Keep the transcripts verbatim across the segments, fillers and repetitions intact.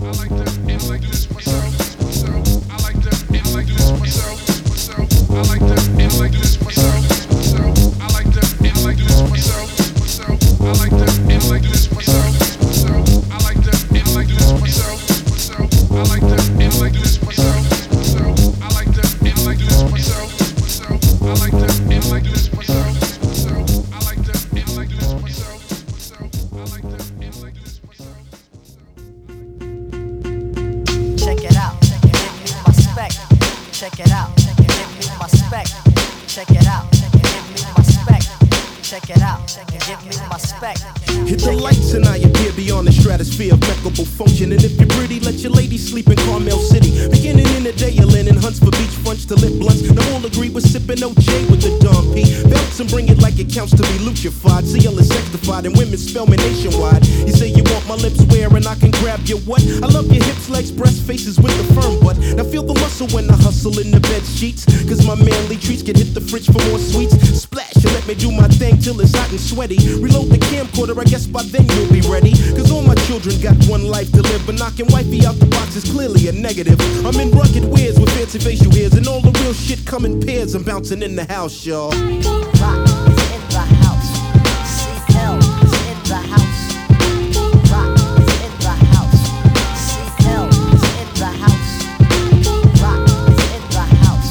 And women spell me nationwide. You say you want my lips where and I can grab your what? I love your hips, legs, breast, faces with the firm butt. Now feel the muscle when I hustle in the bed sheets. Cause my manly treats can hit the fridge for more sweets. Splash and let me do my thing till it's hot and sweaty. Reload the camcorder, I guess by then you'll be ready. Cause all my children got one life to live. But knocking wifey out the box is clearly a negative. I'm in rugged wears with fancy facial hairs. And all the real shit come in pairs. I'm bouncing in the house, y'all. Rock is in the house. C L is in the house. Rock is in the house. C L is in the house. Rock is in the house.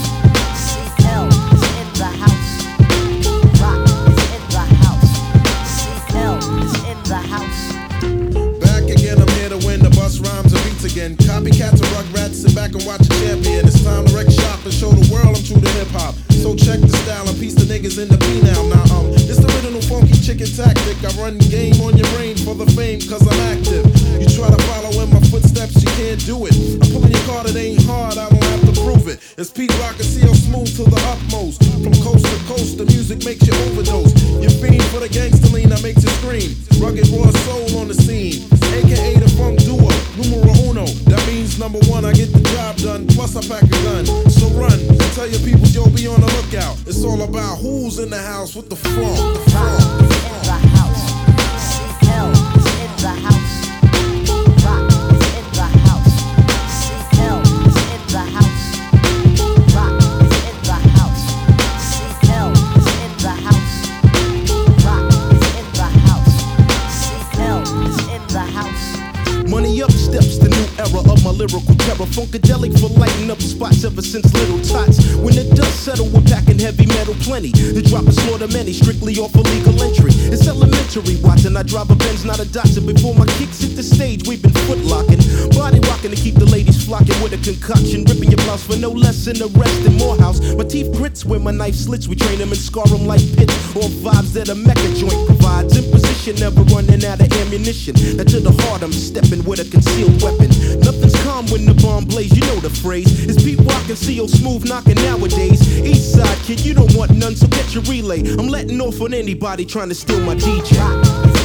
C L is in the house. Rock is in the house. C L is in the house. Back again, I'm here to win the bus rhymes and beats again. Copycats and rugrats, sit back and watch a champion. It's time to wreck shop and show the world I'm true to hip hop. So check the style and piece the niggas in the P now. Now um, it's the original funky chicken tactic. I run game on your brain for the fame cause I'm active. You try to follow in my footsteps, you can't do it. I'm pulling your card, it ain't hard, I don't have to prove it. It's Pete Rock and C L Smooth to the utmost. From coast to coast, the music makes you overdose. You fiend for the gangster lean that makes you scream. Rugged raw soul on the scene, A K A the funk duo, numero uno. That means number one, I get the job done, plus I pack a gun. So run and tell your people, yo, be on the lookout. It's all about who's in the house with the funk. The funk. Rock is in the house. C L is in the house. Rock is in the house. C L is in the house. Rock is in the house. C L is in the house. Rock is in the house. C L is in the house. Money up steps the new era of my lyrical terror. Funkadelic for lighting up spots ever since little tots. When the dust settle, we're packing heavy metal plenty. The drop and slaughter many, strictly off a legal entry. It's elementary watching. I drive a Benz, not a Datsun. Before my kicks hit the stage, we've been footlocking. Body rocking to keep the ladies flocking with a concoction. Ripping your blouse for no less than arrest in Morehouse. My teeth grits where my knife slits. We train them and scar them like pits. All vibes that a mecha joint provides. In position, never running out of ammunition. Now to the heart, I'm stepping with a concealed weapon. Nothing's calm when the bomb blaze, you know the phrase. It's Pete Rock and C O Smooth knocking nowadays. East side kid, you don't want none, so get your relay. I'm letting off on anybody trying to steal my D J. Rock